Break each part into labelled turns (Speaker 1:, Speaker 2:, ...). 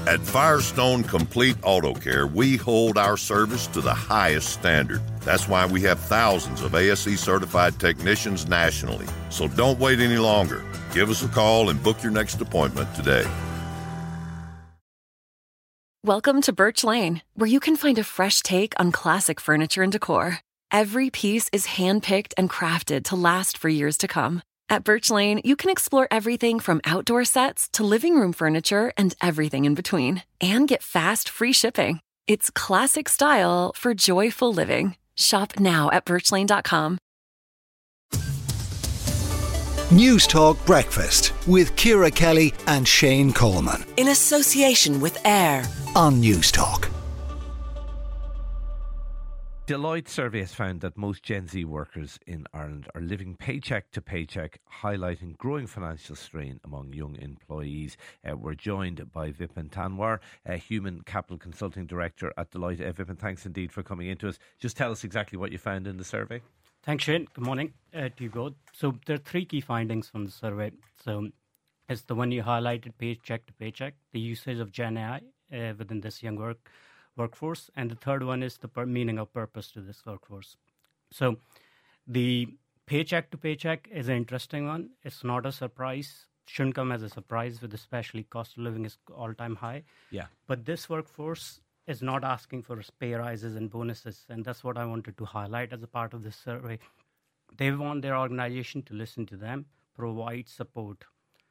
Speaker 1: At Firestone Complete Auto Care, we hold our service to the highest standard. That's why we have thousands of ASE certified technicians nationally. So don't wait any longer. Give us a call and book your next appointment today.
Speaker 2: Welcome to Birch Lane, where you can find a fresh take on classic furniture and decor. Every piece is handpicked and crafted to last for years to come. At Birch Lane, you can explore everything from outdoor sets to living room furniture and everything in between. And get fast, free shipping. It's classic style for joyful living. Shop now at birchlane.com.
Speaker 3: News Talk Breakfast with Ciara Kelly and Shane Coleman.
Speaker 4: In association with AIR
Speaker 3: on News Talk.
Speaker 5: Deloitte survey has found that most Gen Z workers in Ireland are living paycheck to paycheck, highlighting growing financial strain among young employees. We're joined by Vipin Tanwar, Human Capital Consulting Director at Deloitte. Vipin, thanks indeed for coming into us. Just tell us exactly what you found in the survey.
Speaker 6: Thanks, Shane. Good morning to you both. So there are three key findings from the survey. So it's the one you highlighted, paycheck to paycheck, the usage of Gen AI within this young workforce, and the third one is the meaning of purpose to this workforce. So the paycheck to paycheck is an interesting one. It's not a surprise, shouldn't come as a surprise, with especially cost of living is all-time high.
Speaker 5: Yeah.
Speaker 6: But this workforce is not asking for pay rises and bonuses, and that's what I wanted to highlight as a part of this survey. They want their organization to listen to them, provide support,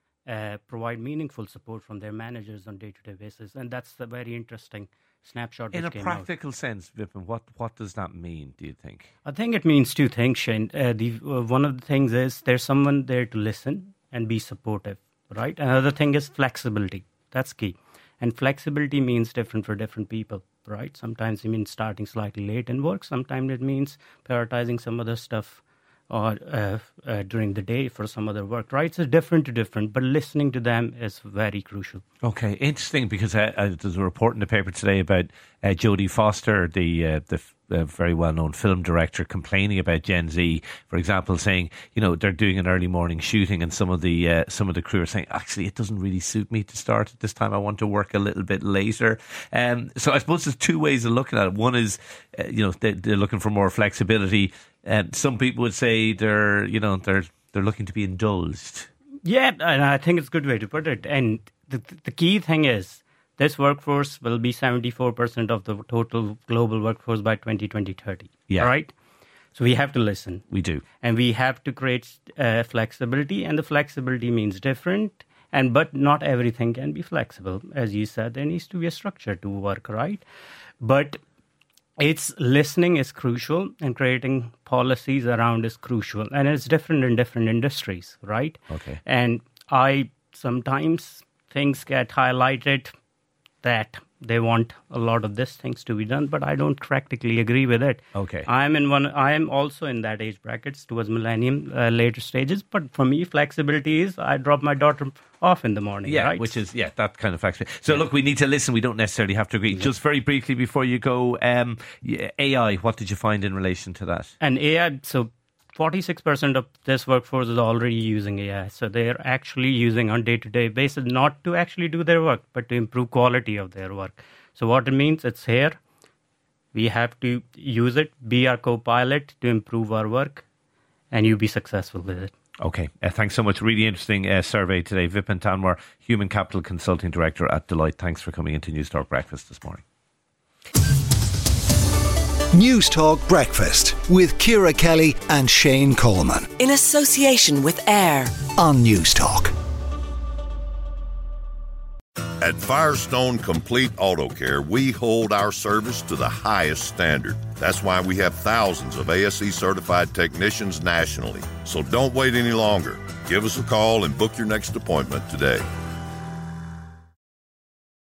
Speaker 6: provide meaningful support from their managers on a day-to-day basis, and that's a very interesting snapshot.
Speaker 5: In a practical sense, Vipin, what does that mean, do you think?
Speaker 6: I think it means two things, Shane. One of the things is there's someone there to listen and be supportive, right? Another thing is flexibility. That's key. And flexibility means different for different people, right? Sometimes it means starting slightly late in work. Sometimes it means prioritizing some other stuff or during the day for some other work, right? So different to different, but listening to them is very crucial.
Speaker 5: Okay, interesting, because there's a report in the paper today about Jodie Foster, the very well-known film director, complaining about Gen Z, for example, saying, you know, they're doing an early morning shooting, and some of the crew are saying, actually, it doesn't really suit me to start at this time. I want to work a little bit later. So I suppose there's two ways of looking at it. One is, they're looking for more flexibility. Some people would say they're looking to be indulged. Yeah,
Speaker 6: and I think it's a good way to put it. And the key thing is, this workforce will be 74% of the total global workforce by 2030.
Speaker 5: Yeah.
Speaker 6: Right? So we have to listen.
Speaker 5: We do.
Speaker 6: And we have to create flexibility. And the flexibility means different. But not everything can be flexible. As you said, there needs to be a structure to work, right? But it's listening is crucial, and creating policies around is crucial. And it's different in different industries, right?
Speaker 5: Okay.
Speaker 6: And sometimes things get highlighted that they want a lot of these things to be done, but I don't practically agree with it.
Speaker 5: Okay.
Speaker 6: I am also in that age brackets towards millennium, later stages, but for me, flexibility is I drop my daughter off in the morning.
Speaker 5: Yeah,
Speaker 6: right?
Speaker 5: which is, that kind of flexibility. So look, we need to listen. We don't necessarily have to agree. Yeah. Just very briefly before you go, AI, what did you find in relation to that?
Speaker 6: And AI, so 46% of this workforce is already using AI. So they're actually using on day-to-day basis, not to actually do their work, but to improve quality of their work. So what it means, it's here. We have to use it, be our co-pilot to improve our work, and you be successful with it.
Speaker 5: Okay, thanks so much. Really interesting survey today. Vipin Tanwar, Human Capital Consulting Director at Deloitte. Thanks for coming into News Talk Breakfast this morning.
Speaker 3: News Talk Breakfast with Ciara Kelly and Shane Coleman.
Speaker 4: In association with AIR
Speaker 3: on News Talk.
Speaker 1: At Firestone Complete Auto Care, we hold our service to the highest standard. That's why we have thousands of ASE certified technicians nationally. So don't wait any longer. Give us a call and book your next appointment today.